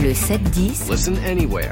Le 7-10 Listen anywhere.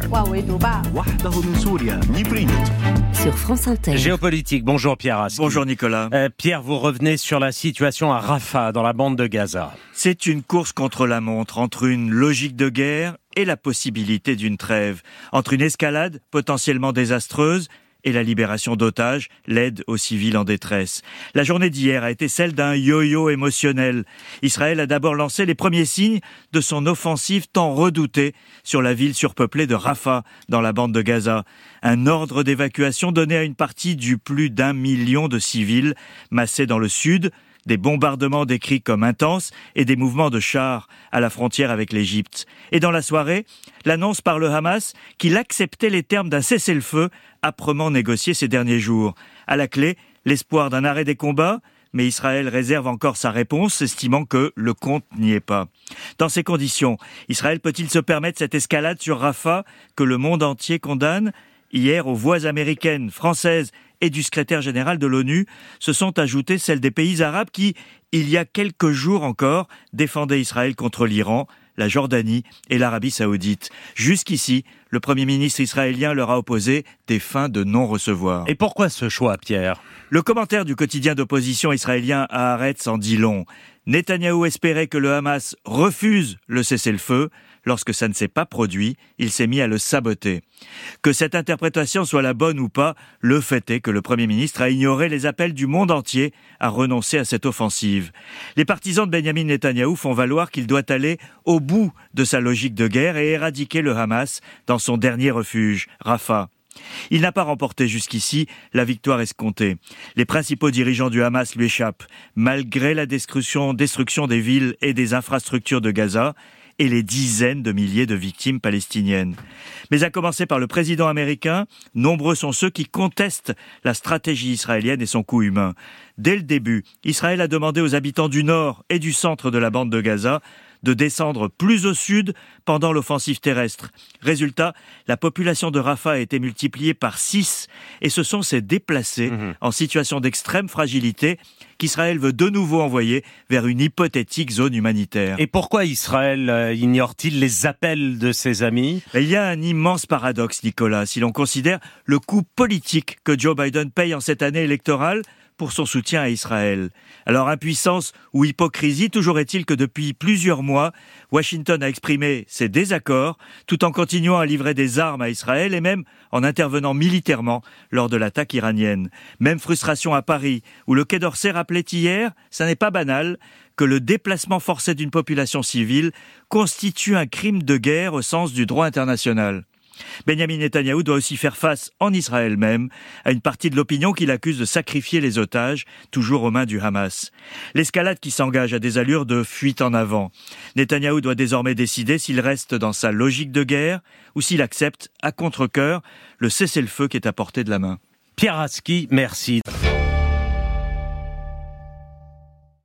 sur France Inter. Géopolitique, bonjour Pierre Aski. Bonjour Nicolas. Pierre, vous revenez sur la situation à Rafah, dans la bande de Gaza. C'est une course contre la montre entre une logique de guerre et la possibilité d'une trêve, entre une escalade potentiellement désastreuse et la libération d'otages, l'aide aux civils en détresse. La journée d'hier a été celle d'un yo-yo émotionnel. Israël a d'abord lancé les premiers signes de son offensive tant redoutée sur la ville surpeuplée de Rafah, dans la bande de Gaza. Un ordre d'évacuation donné à une partie du plus d'1 million de civils massés dans le sud, des bombardements décrits comme intenses et des mouvements de chars à la frontière avec l'Égypte. Et dans la soirée, l'annonce par le Hamas qu'il acceptait les termes d'un cessez-le-feu âprement négocié ces derniers jours. À la clé, l'espoir d'un arrêt des combats, mais Israël réserve encore sa réponse, estimant que le compte n'y est pas. Dans ces conditions, Israël peut-il se permettre cette escalade sur Rafah que le monde entier condamne ? Hier, aux voix américaines, françaises et du secrétaire général de l'ONU se sont ajoutées celles des pays arabes qui, il y a quelques jours encore, défendaient Israël contre l'Iran, la Jordanie et l'Arabie saoudite. Jusqu'ici, le Premier ministre israélien leur a opposé des fins de non-recevoir. Et pourquoi ce choix, Pierre ? Le commentaire du quotidien d'opposition israélien Haaretz en dit long. Netanyahou espérait que le Hamas refuse le cessez-le-feu. Lorsque ça ne s'est pas produit, il s'est mis à le saboter. Que cette interprétation soit la bonne ou pas, le fait est que le Premier ministre a ignoré les appels du monde entier à renoncer à cette offensive. Les partisans de Benyamin Netanyahou font valoir qu'il doit aller au bout de sa logique de guerre et éradiquer le Hamas dans son dernier refuge, Rafah. Il n'a pas remporté jusqu'ici la victoire escomptée. Les principaux dirigeants du Hamas lui échappent, malgré la destruction des villes et des infrastructures de Gaza et les dizaines de milliers de victimes palestiniennes. Mais à commencer par le président américain, nombreux sont ceux qui contestent la stratégie israélienne et son coût humain. Dès le début, Israël a demandé aux habitants du nord et du centre de la bande de Gaza de descendre plus au sud pendant l'offensive terrestre. Résultat, la population de Rafah a été multipliée par 6 et ce sont ces déplacés en situation d'extrême fragilité qu'Israël veut de nouveau envoyer vers une hypothétique zone humanitaire. Et pourquoi Israël ignore-t-il les appels de ses amis ? Il y a un immense paradoxe, Nicolas, si l'on considère le coût politique que Joe Biden paye en cette année électorale pour son soutien à Israël. Alors, impuissance ou hypocrisie, toujours est-il que depuis plusieurs mois, Washington a exprimé ses désaccords tout en continuant à livrer des armes à Israël et même en intervenant militairement lors de l'attaque iranienne. Même frustration à Paris, où le Quai d'Orsay rappelait hier, ça n'est pas banal, que le déplacement forcé d'une population civile constitue un crime de guerre au sens du droit international. Benyamin Netanyahou doit aussi faire face, en Israël même, à une partie de l'opinion qui l'accuse de sacrifier les otages, toujours aux mains du Hamas. L'escalade qui s'engage a des allures de fuite en avant. Netanyahou doit désormais décider s'il reste dans sa logique de guerre ou s'il accepte, à contre-cœur, le cessez-le-feu qui est à portée de la main. Pierre Aski, merci.